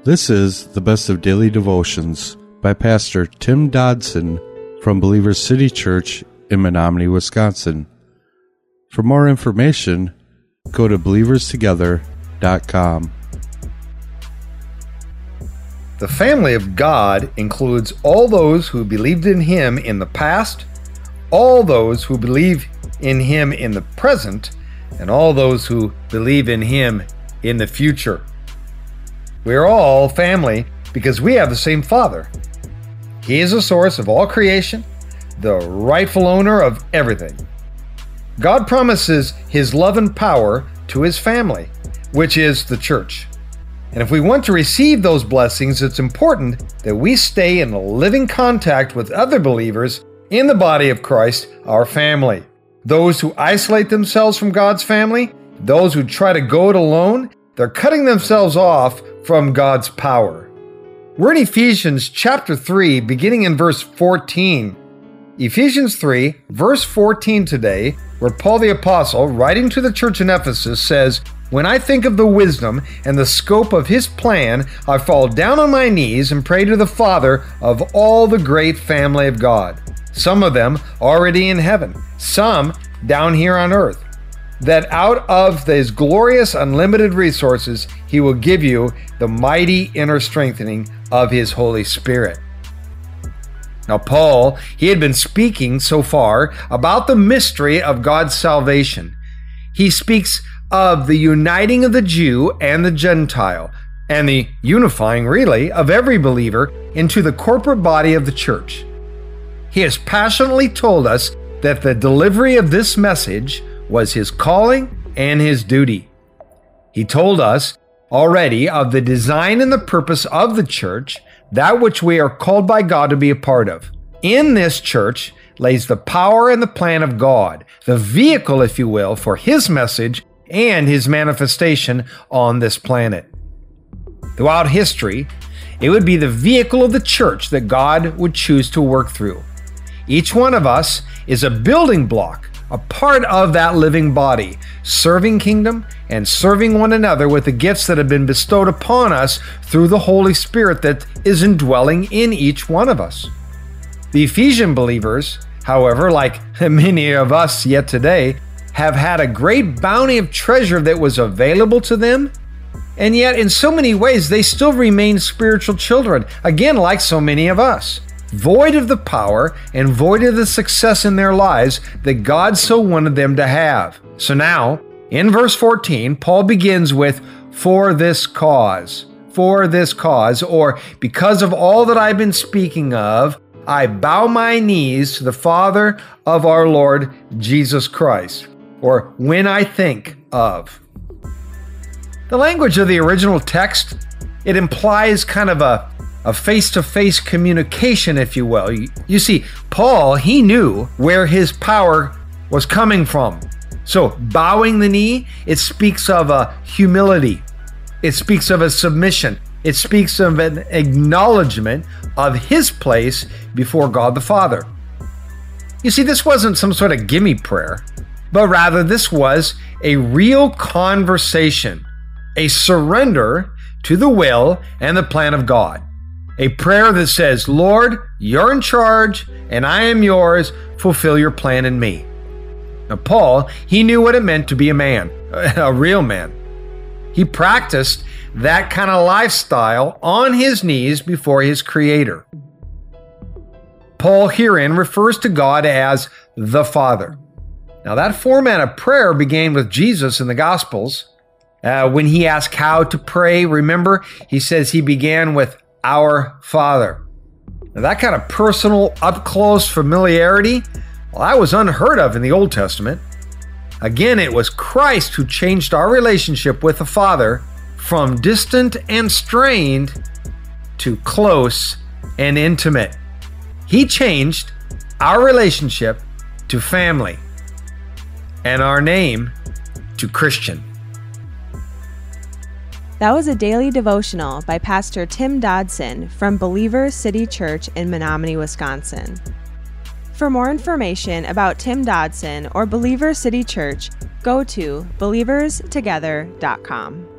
This is the Best of Daily Devotions by Pastor Tim Dodson from Believers City Church in Menominee, Wisconsin. For more information, go to believerstogether.com. The family of God includes all those who believed in Him in the past, all those who believe in Him in the present, and all those who believe in Him in the future. We are all family because we have the same Father. He is the source of all creation, the rightful owner of everything. God promises His love and power to His family, which is the church. And if we want to receive those blessings, it's important that we stay in living contact with other believers in the body of Christ, our family. Those who isolate themselves from God's family, those who try to go it alone, they're cutting themselves off from God's power. We're in Ephesians chapter 3, beginning in verse 14. Ephesians 3, verse 14 today, where Paul the Apostle, writing to the church in Ephesus, says, "When I think of the wisdom and the scope of His plan, I fall down on my knees and pray to the Father of all the great family of God, some of them already in heaven, some down here on earth, that out of His glorious unlimited resources He will give you the mighty inner strengthening of His Holy Spirit." Now Paul, he had been speaking so far about the mystery of God's salvation. He speaks of the uniting of the Jew and the Gentile, and the unifying, really, of every believer into the corporate body of the church. He has passionately told us that the delivery of this message was His calling and His duty. He told us already of the design and the purpose of the church, that which we are called by God to be a part of. In this church lays the power and the plan of God, the vehicle, if you will, for His message and His manifestation on this planet. Throughout history, it would be the vehicle of the church that God would choose to work through. Each one of us is a building block, a part of that living body, serving kingdom and serving one another with the gifts that have been bestowed upon us through the Holy Spirit that is indwelling in each one of us. The Ephesian believers, however, like many of us yet today, have had a great bounty of treasure that was available to them, and yet in so many ways they still remain spiritual children, again like so many of us, void of the power and void of the success in their lives that God so wanted them to have. So now, in verse 14, Paul begins with, for this cause, or because of all that I've been speaking of, I bow my knees to the Father of our Lord Jesus Christ, or when I think of. The language of the original text, it implies kind of a face-to-face communication, if you will. You see, Paul, he knew where his power was coming from. So bowing the knee, it speaks of a humility. It speaks of a submission. It speaks of an acknowledgement of his place before God the Father. You see, this wasn't some sort of gimme prayer, but rather this was a real conversation, a surrender to the will and the plan of God. A prayer that says, Lord, you're in charge and I am yours. Fulfill your plan in me. Now, Paul, he knew what it meant to be a man, a real man. He practiced that kind of lifestyle on his knees before his Creator. Paul herein refers to God as the Father. Now, that format of prayer began with Jesus in the Gospels. When he asked how to pray, remember, he says he began with Our Father. Now, that kind of personal, up-close familiarity, well, that was unheard of in the Old Testament. Again, it was Christ who changed our relationship with the Father from distant and strained to close and intimate. He changed our relationship to family and our name to Christian. That was a daily devotional by Pastor Tim Dodson from Believers City Church in Menominee, Wisconsin. For more information about Tim Dodson or Believers City Church, go to believerstogether.com.